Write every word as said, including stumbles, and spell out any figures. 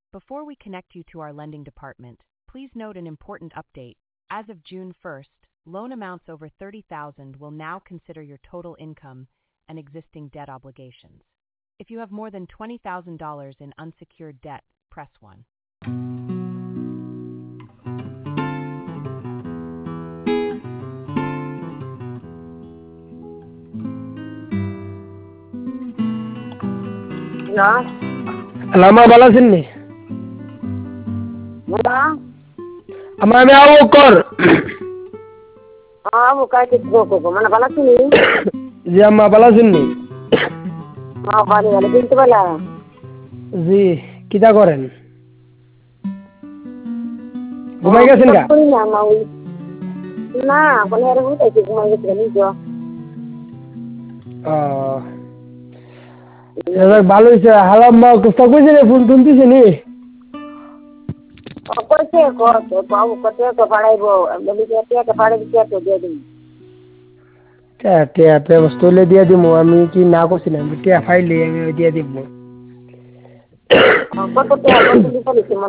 Before we connect you to our lending department, please note an important update. As of June first, loan amounts over thirty thousand will now consider your total income and existing debt obligations. If you have more than twenty thousand dollars in unsecured debt, press one. Hello? Alama bala sinni. Hello? Ama me awo kor. Ah, buka kitbo ko. Mana bala sini? জি আম্মা ভালো আছেন নি? Ah, bali bali কিন্তু bala. জি কিটা করেন? ঘুমাই গেছেন গা? না মাউই। না, কোন এর হইতাছে ঘুমাই গেছে নি জো। ও এবার ভালো হইছে হালাম্মা কষ্ট কইছে রে ফোন তুলতিছে নি? ও কইছে কো তো পাও কতে তো পাড়াইবো বলি যে তে পাড়াই দিতে তো দিয়ে দিন। তে তে তে বস্তু লে দিয়ে দিমু আমি কি না কইছিলাম তে ফাইলে আমি দিয়ে দিব। কত তে কত দিতে